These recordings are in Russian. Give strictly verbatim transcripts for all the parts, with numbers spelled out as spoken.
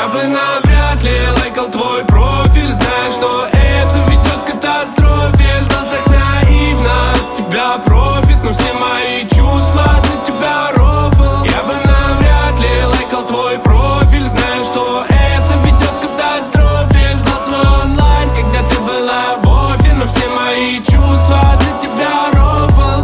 Я бы навряд ли лайкал твой профиль, зная, что это ведет к катастрофе. Ждал так наивно от тебя профит, но все мои чувства для тебя рофл. Я бы навряд ли лайкал твой профиль, зная, что это ведет к катастрофе. Ждал твой онлайн, когда ты была в офе, но все мои чувства для тебя рофл.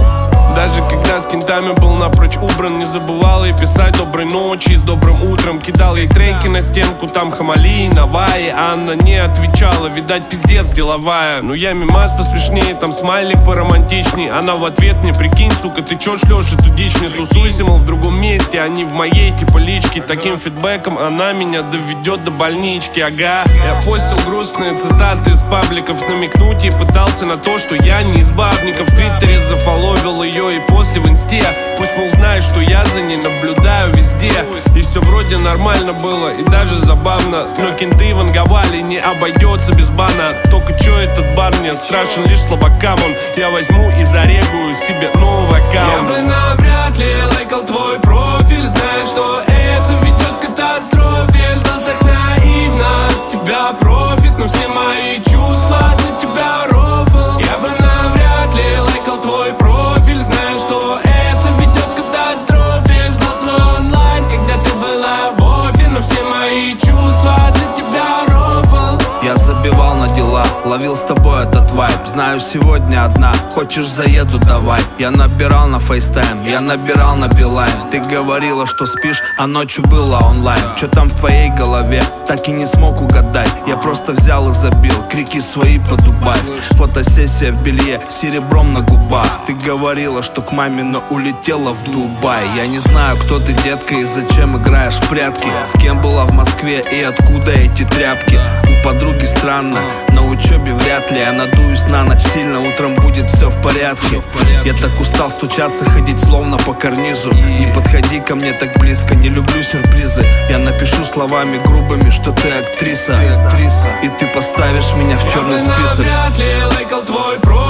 Даже когда с кентами был напрочь убран, не забывал ей писать доброй ночи с добрым утром. Кидал ей треки на стенку, там Хамали, Наваи. Анна не отвечала, видать пиздец деловая. Но я мимас посмешнее, там смайлик поромантичней. Она в ответ мне: прикинь, сука, ты чё шлёшь эту дичь? Не тусуйся, мол, в другом месте, а не в моей типа личке. Таким фидбэком она меня доведет до больнички, ага. Я постил грустные цитаты из пабликов, намекнуть ей пытался на то, что я не из бабников. В твиттере зафоловил ее и после в инсте. Пусть, мол, знает, что я за ней наблюдаю везде. И все вроде нормально было и даже забавно, но кенты ванговали, не обойдется без бана. Только чё этот бар мне страшен лишь слабакам он. Я возьму и зарегую себе новый аккаунт. Я бы навряд ли лайкал твой профиль, зная, что это ведет к катастрофе. Ждал так наивно от тебя профит, но все мои чувства для тебя рофл. Я бы навряд ли лайкал твой профиль, зная, что это ведет к катастрофе. Ждал твой онлайн, когда ты была в офе, но все мои чувства для тебя рофл. Я забивал на дела, ловил с тобой этот вайб. Знаю, сегодня одна, хочешь заеду, давай. Я набирал на фейстайм, я набирал на билайн. Ты говорила, что спишь, а ночью было онлайн. Чё там в твоей голове, так и не смог угадать. Я просто взял и забил, крики свои подубавь. Фотосессия в белье, серебром на губах. Ты говорила, что к маме, но улетела в Дубай. Я не знаю, кто ты, детка, и зачем играешь в прятки. С кем была в Москве и откуда эти тряпки. У подруги странно, на учебе вряд ли. Я надуюсь на ночь сильно, утром будет все в порядке. Я так устал стучаться, ходить словно по карнизу. Не подходи ко мне так близко, не люблю сюрпризы. Я напишу словами грубыми, что ты актриса, и ты поставишь меня в черный список. Я бы навряд ли лайкал твой профиль,